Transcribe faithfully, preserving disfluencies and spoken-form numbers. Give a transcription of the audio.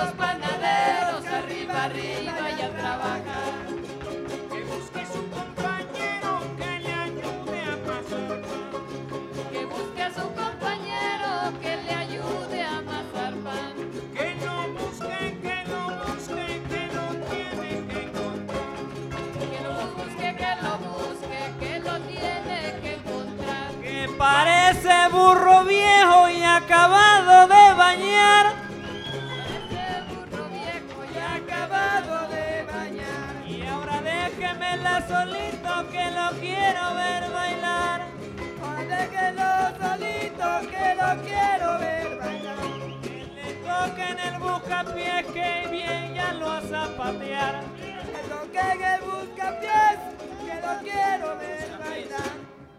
los panaderos, arriba, arriba y a trabajar. Que busque su compañero que le ayude a amasar pan. Que busque a su compañero que le ayude a amasar pan. Que lo busque, que lo busque, que lo tiene que encontrar. Que lo busque, que lo busque, que lo tiene que encontrar. Que parece burro viejo y acabado de bañar. Ese burro viejo Y ya acabado de bañar. Y ahora déjemela solito que lo quiero ver bailar. Déjelo solito que lo quiero ver bailar. Que le toquen el buscapiés que bien ya lo a zapatear.